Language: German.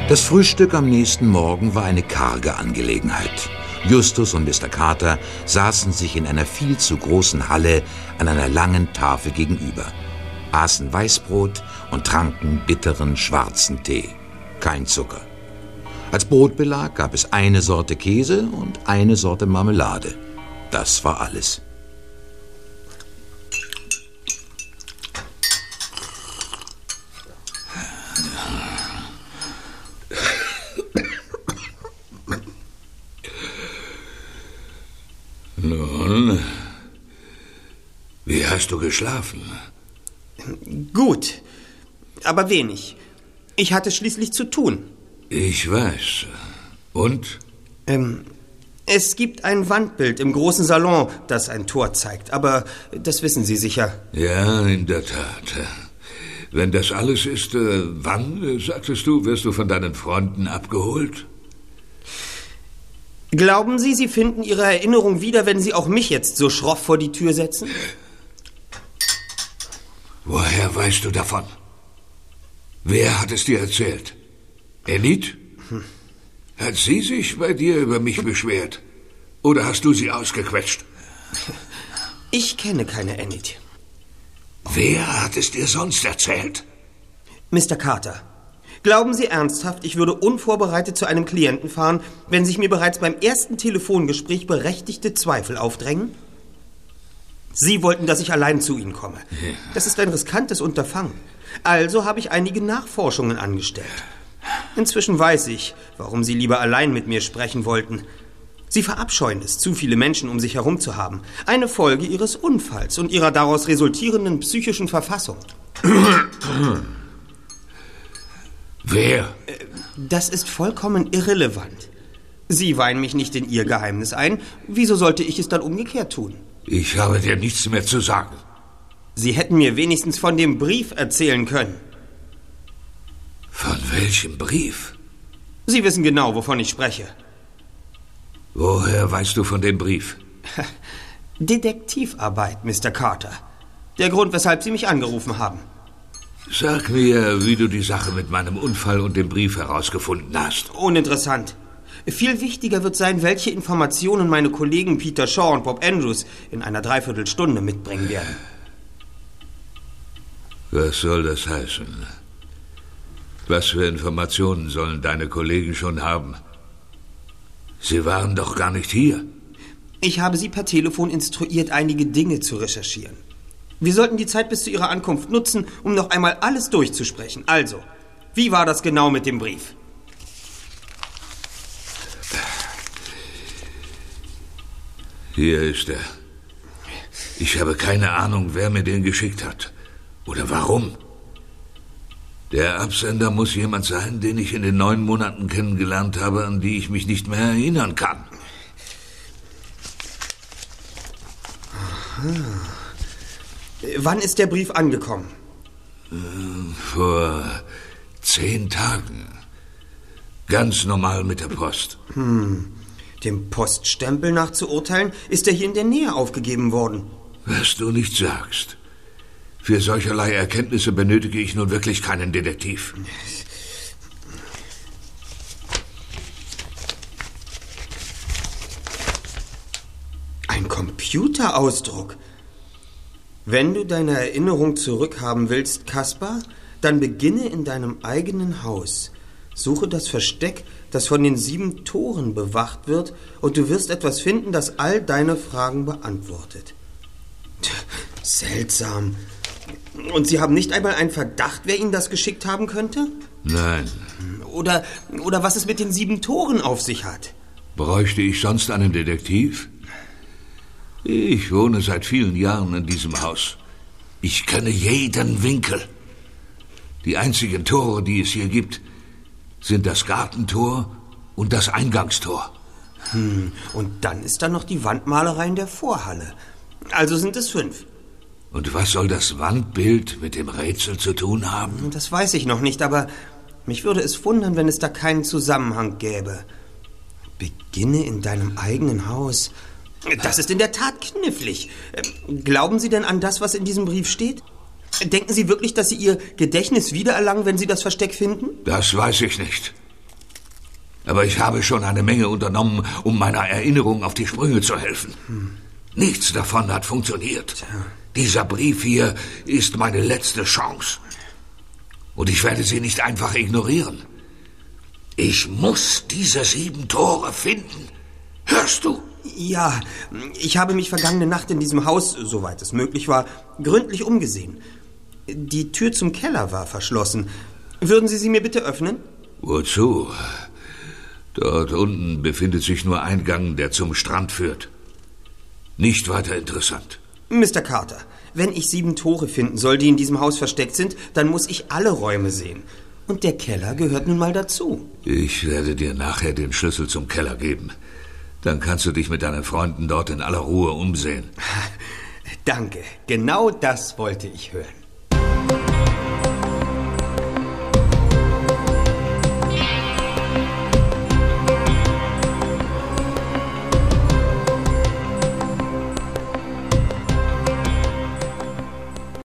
Das Frühstück am nächsten Morgen war eine karge Angelegenheit. Justus und Mr. Carter saßen sich in einer viel zu großen Halle an einer langen Tafel gegenüber, aßen Weißbrot und tranken bitteren schwarzen Tee. Kein Zucker. Als Brotbelag gab es eine Sorte Käse und eine Sorte Marmelade. Das war alles. Nun, wie hast du geschlafen? Gut, aber wenig. Ich hatte schließlich zu tun. Ich weiß. Und? Es gibt ein Wandbild im großen Salon, das ein Tor zeigt, aber das wissen Sie sicher. Ja, in der Tat. Wenn das alles ist, wann, sagtest du, wirst du von deinen Freunden abgeholt? Glauben Sie, Sie finden Ihre Erinnerung wieder, wenn Sie auch mich jetzt so schroff vor die Tür setzen? Woher weißt du davon? Wer hat es dir erzählt? Enid? Hat sie sich bei dir über mich beschwert? Oder hast du sie ausgequetscht? Ich kenne keine Enid. Wer hat es dir sonst erzählt? Mr. Carter, glauben Sie ernsthaft, ich würde unvorbereitet zu einem Klienten fahren, wenn sich mir bereits beim ersten Telefongespräch berechtigte Zweifel aufdrängen? Sie wollten, dass ich allein zu Ihnen komme. Ja. Das ist ein riskantes Unterfangen. Also habe ich einige Nachforschungen angestellt. Inzwischen weiß ich, warum Sie lieber allein mit mir sprechen wollten. Sie verabscheuen es, zu viele Menschen um sich herum zu haben. Eine Folge Ihres Unfalls und Ihrer daraus resultierenden psychischen Verfassung. Wer? Das ist vollkommen irrelevant. Sie weihen mich nicht in Ihr Geheimnis ein. Wieso sollte ich es dann umgekehrt tun? Ich habe dir nichts mehr zu sagen. Sie hätten mir wenigstens von dem Brief erzählen können. Von welchem Brief? Sie wissen genau, wovon ich spreche. Woher weißt du von dem Brief? Detektivarbeit, Mr. Carter. Der Grund, weshalb Sie mich angerufen haben. Sag mir, wie du die Sache mit meinem Unfall und dem Brief herausgefunden hast. Uninteressant. Viel wichtiger wird sein, welche Informationen meine Kollegen Peter Shaw und Bob Andrews in einer Dreiviertelstunde mitbringen werden. Was soll das heißen? Was für Informationen sollen deine Kollegen schon haben? Sie waren doch gar nicht hier. Ich habe Sie per Telefon instruiert, einige Dinge zu recherchieren. Wir sollten die Zeit bis zu Ihrer Ankunft nutzen, um noch einmal alles durchzusprechen. Also, wie war das genau mit dem Brief? Hier ist er. Ich habe keine Ahnung, wer mir den geschickt hat. Oder warum. Der Absender muss jemand sein, den ich in den 9 Monaten kennengelernt habe, an die ich mich nicht mehr erinnern kann. Aha. Wann ist der Brief angekommen? Vor 10 Tagen. Ganz normal mit der Post. Dem Poststempel nach zu urteilen, ist er hier in der Nähe aufgegeben worden. Was du nicht sagst. Für solcherlei Erkenntnisse benötige ich nun wirklich keinen Detektiv. Ein Computerausdruck. Wenn du deine Erinnerung zurückhaben willst, Kaspar, dann beginne in deinem eigenen Haus. Suche das Versteck, das von den 7 Toren bewacht wird, und du wirst etwas finden, das all deine Fragen beantwortet. Seltsam. Und Sie haben nicht einmal einen Verdacht, wer Ihnen das geschickt haben könnte? Nein. Oder was es mit den 7 Toren auf sich hat? Bräuchte ich sonst einen Detektiv? Ich wohne seit vielen Jahren in diesem Haus. Ich kenne jeden Winkel. Die einzigen Tore, die es hier gibt, sind das Gartentor und das Eingangstor. Und dann ist da noch die Wandmalerei in der Vorhalle. Also sind es 5. Und was soll das Wandbild mit dem Rätsel zu tun haben? Das weiß ich noch nicht, aber mich würde es wundern, wenn es da keinen Zusammenhang gäbe. Beginne in deinem eigenen Haus. Das ist in der Tat knifflig. Glauben Sie denn an das, was in diesem Brief steht? Denken Sie wirklich, dass Sie Ihr Gedächtnis wiedererlangen, wenn Sie das Versteck finden? Das weiß ich nicht. Aber ich habe schon eine Menge unternommen, um meiner Erinnerung auf die Sprünge zu helfen. Nichts davon hat funktioniert. Dieser Brief hier ist meine letzte Chance. Und ich werde sie nicht einfach ignorieren. Ich muss diese 7 Tore finden. Hörst du? Ja, ich habe mich vergangene Nacht in diesem Haus, soweit es möglich war, gründlich umgesehen. Die Tür zum Keller war verschlossen. Würden Sie sie mir bitte öffnen? Wozu? Dort unten befindet sich nur ein Gang, der zum Strand führt. Nicht weiter interessant. Mr. Carter, wenn ich 7 Tore finden soll, die in diesem Haus versteckt sind, dann muss ich alle Räume sehen. Und der Keller gehört nun mal dazu. Ich werde dir nachher den Schlüssel zum Keller geben. Dann kannst du dich mit deinen Freunden dort in aller Ruhe umsehen. Danke, genau das wollte ich hören.